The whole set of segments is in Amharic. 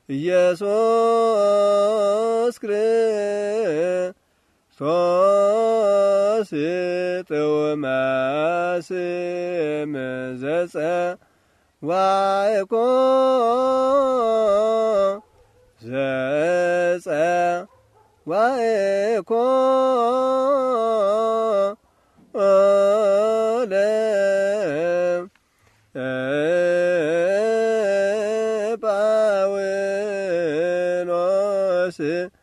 ኢየሱስ ክርስቶስ ጥዑመ ስም ዘጸዋዕኮ ጳውሎስ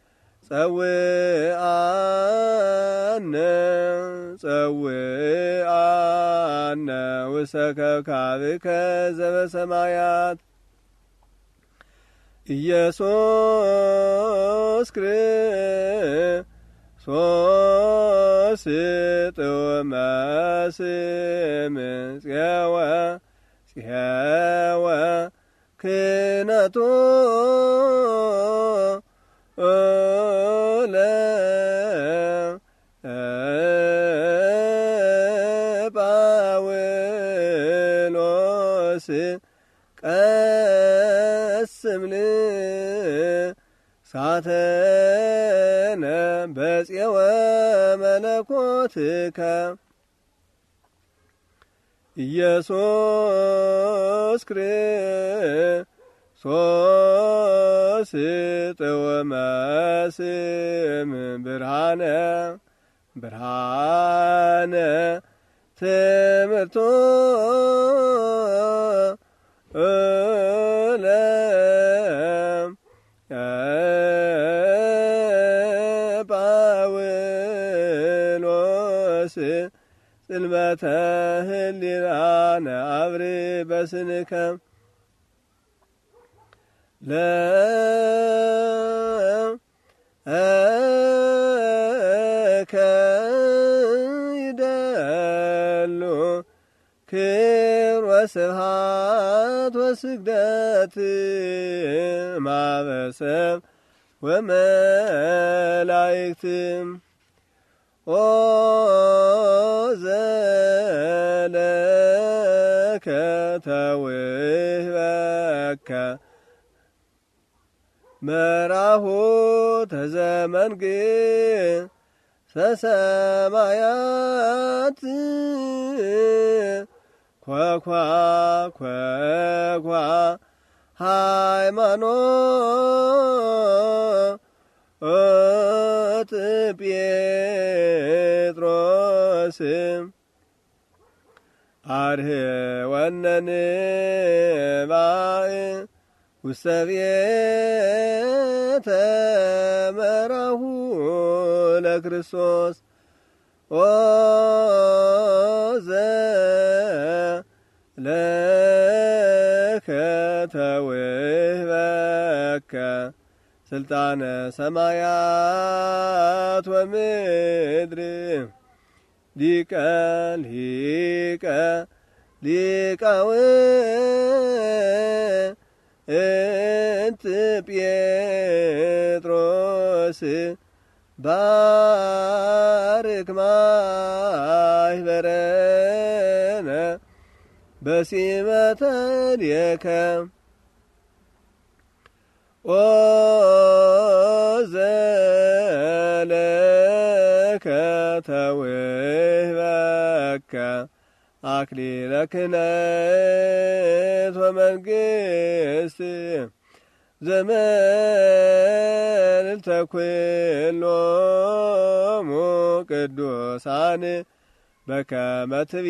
ጸውዓነ ውስተ ከካብከ ዘበሰማያት ኢየሱስ ክርስቶስ ጥዑመ ስም ጽሔወ ክህነቱ ለጳውሎስ ቀስም ልሳተነ በፄወ መለኮትከ ኢየሱስ ክርስቶስ ጥዑመ ስም ብርሃነ ትምህርቱ ጳውሎስ ጽልመተ ህሊናነ አብሪ በስንከ ለከይደሉ ክብር ወስብሐት ወስግደት ማበሰብ ወመላእክት ኦ ዘለከ ተውህበከ መራሁ ተዘመንግሥተ ኳኳ ሃይማኖት ጴጥሮስ አርኅወነ ንባእ ውስተ ቤተ መራሁ ለክርስቶስ ኦ ዘለከ ተውህበከ ስልጣነ ሰማያት ወምድር ሊቀ ሊቃውንት ጴጥሮስ ባርክ ማኅበረነ በሲመተ ዲከ ኦ ዘለከ ተውህበከ አክሊለ ክህነት ወመንግሥት ዘመልዕልተ ኩሎሙ ቅዱሳን በከመ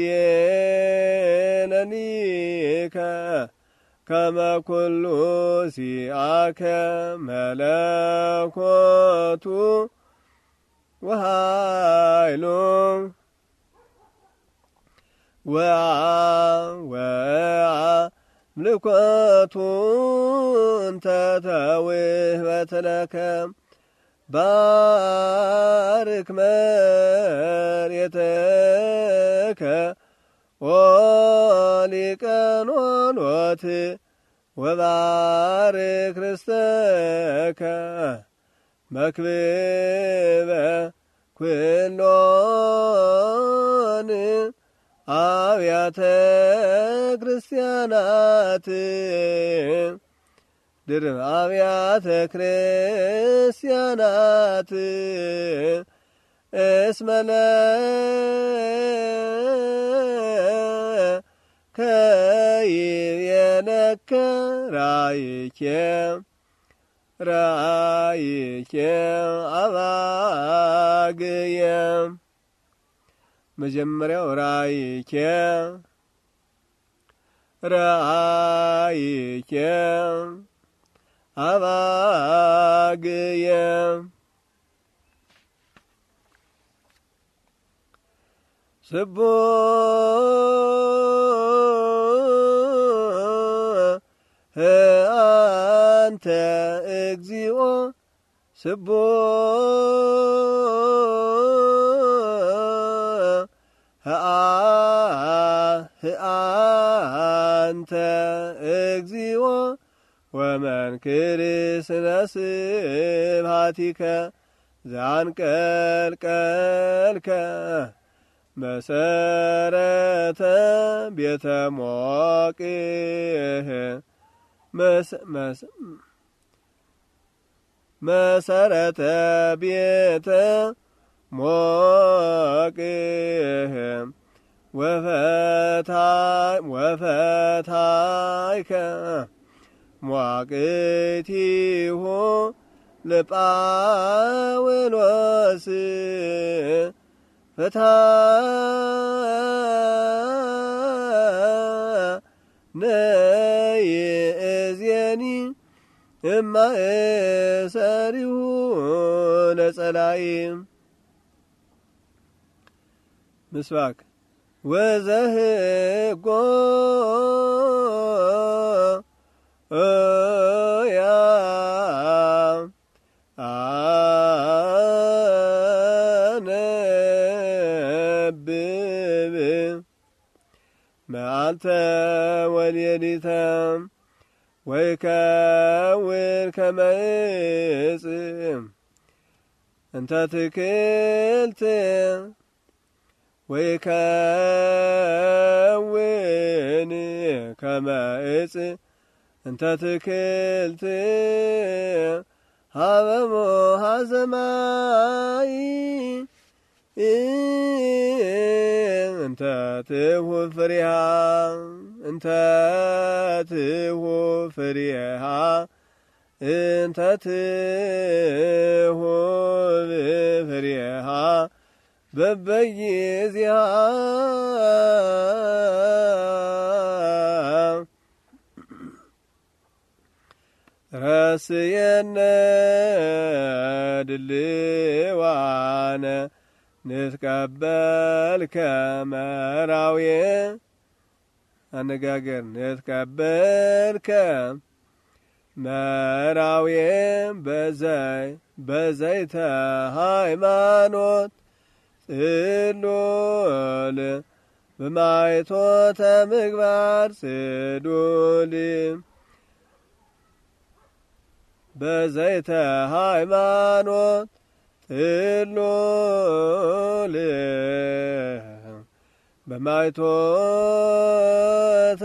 ትቤለኒከ ከመ ኩሉ ሲአከ መለኮቱ ወኃይሉ ወአምልኮቱ እንተ ተውህበት ለከ ባርክ መሬተከ ኦ ሊቀ ኖሎት ወባርክ ርስተከ መክብበ ኩሎን አብያተ ክርስቲያናት ድርብ አብያተ ክርስቲያናት እስመለ ከይቤለከ ራእይኬ አባግየ መጀመሪያው ራእይኬ አባግየ ስቡሕ አንተ እግዚኦ ስቡሕ አንተ እግዚኦ ወመንክር ስነ ስብሐቲከ ዘአንቀልቀልከ መሰረተ ቤተ ሞቅህ መሰረተ ቤተ ሞቅህ ወፈታይከ ሟቅቲሁ ለጳውሎስ ነይእዜኒ እማእሰሪሁ ለጸላኢ ምስባክ ወዘህጎ ያ አነብብ መዓልተ ወሌሊተ ወይከውን ከመ ዕፅ እንተ ትክልት ወይከውን ከመ ዕፅ እንተ ትክልት ሀበሞ ሀዘማይ እንተ ትሁ ፍሬሃ እንተ ትሁ ፍሬሃ እንተ ትሁ ፍሬሃ በበጊዜሃ ረስየነ ድልዋነ ንትቀበል ከመራዊ አነጋገር ንትቀበል ከመራዊ በዘይተ ሃይማኖት ጽሉል በማይቶተ ምግባር ጽሉል በዘይተ ሃይማኖት ጽሉል በማይቶተ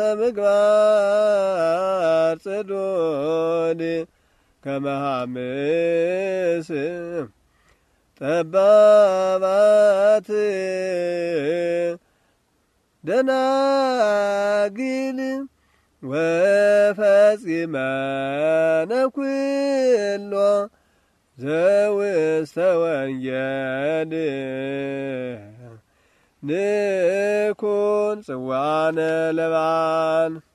ምግባር ጽሉል ከመሃምስ ጠባባት ደናግል ወፈጺመነ ኩሎ ዘውስተ ወንጌል ንኩን ጽዋነ ለባን